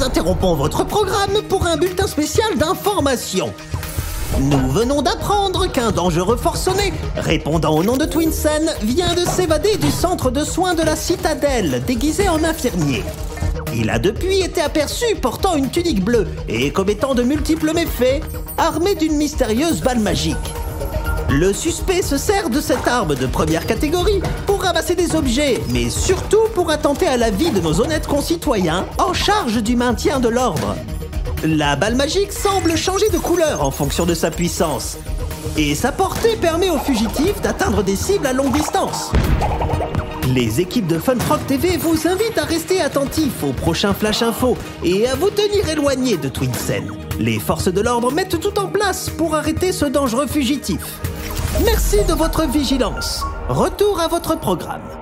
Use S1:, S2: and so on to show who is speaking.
S1: nous interrompons votre programme pour un bulletin spécial d'information. Nous venons d'apprendre qu'un dangereux forcené, répondant au nom de Twinsen, vient de s'évader du centre de soins de la Citadelle, déguisé en infirmier. Il a depuis été aperçu portant une tunique bleue et commettant de multiples méfaits, armé d'une mystérieuse balle magique. Le suspect se sert de cette arme de première catégorie pour ramasser des objets, mais surtout pour attenter à la vie de nos honnêtes concitoyens en charge du maintien de l'ordre. La balle magique semble changer de couleur en fonction de sa puissance, et sa portée permet aux fugitifs d'atteindre des cibles à longue distance. Les équipes de Funfrock TV vous invitent à rester attentifs au prochain Flash Info et à vous tenir éloignés de Twinsen. Les forces de l'ordre mettent tout en place pour arrêter ce dangereux fugitif. Merci de votre vigilance. Retour à votre programme.